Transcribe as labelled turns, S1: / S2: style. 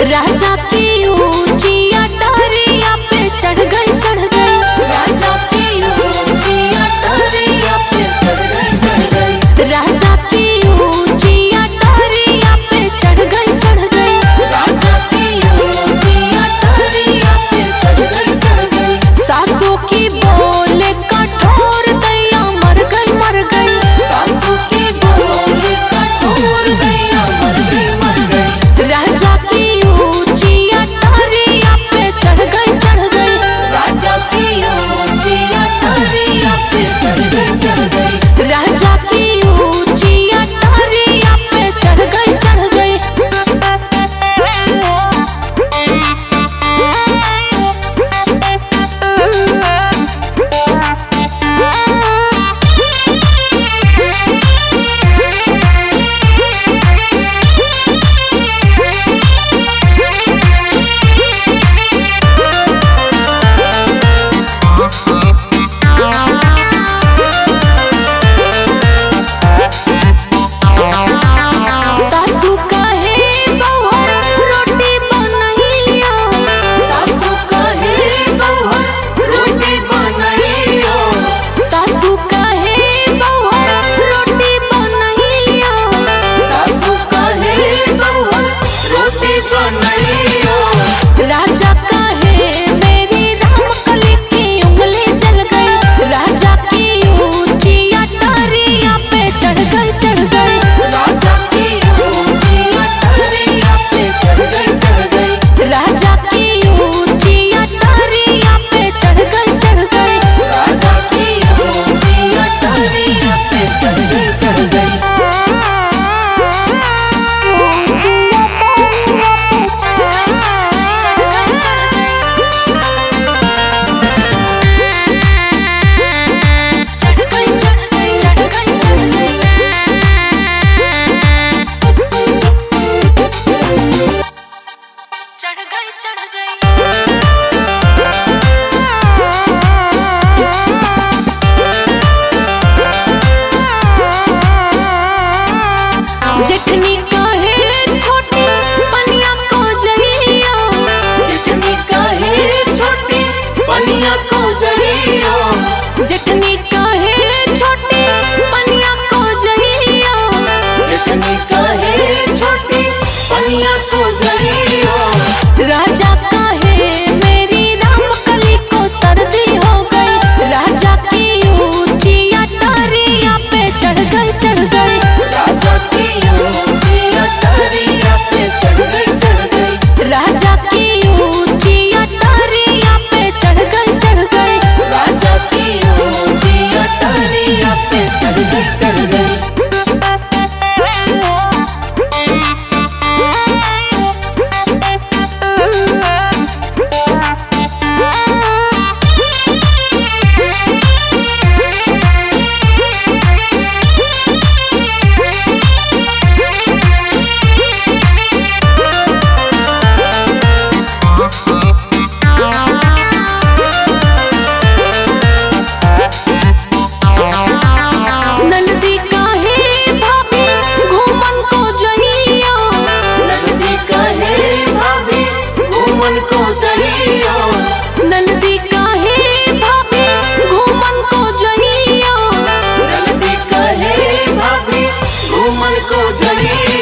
S1: राजा की ऊंची अटारिया पे चढ़ गई राजा की ऊंची अटारिया पे चढ़ गई राजा की ऊंची अटारिया पे चढ़ गई राजा की ऊंची अटारिया पे चढ़ गई सासू की बोले कठोर दैया मर गई सासू की बोले कठोर दैया मर गई राजा की ऊंची अटारिया पे चढ़ गई राजा की ऊंची अटारिया पे चढ़ गई राजा की ऊंची अटारिया पे चढ़ गई सासू कहे बहू रोटी बनइयो सासू कहे बहू रोटी बनइयो सासू कहे बहू रोटी बनइयो सासू कहे बहू रोटी बनइयो राजा कहे मेरी रामकली की उंगली जल गई राजा की ऊंची अटारिया पे चढ़ गई राजा की ऊंची अटारिया पे चढ़ गई राजा की ऊंची अटारिया पे चढ़ गई राजा की ऊंची अटारिया पे चढ़ गई चढ़ गई जेठनी कहे छोटी पनिया को जइयो जेठनी कहे छोटी पनिया को जइयो जेठनी कहे छोटी पनिया को जइयो जेठनी कहे छोटी पनिया को जइयो राजा कहे मेरी रामकली को सर्दी हो गई राजा की ऊंची अटारिया पे चढ़ गई राजा की ऊंची अटारिया पे चढ़ गई राजा की ऊंची अटारिया पे चढ़ गई राजा की ऊंची अटारिया पे चढ़ गई नंदी कहे भाभी घूमन को जइयो नंदी कहे भाभी घूमन को जइयो नंदी कहे भाभी घूमन को जइयो नंदी कहे भाभी घूमन को जइयो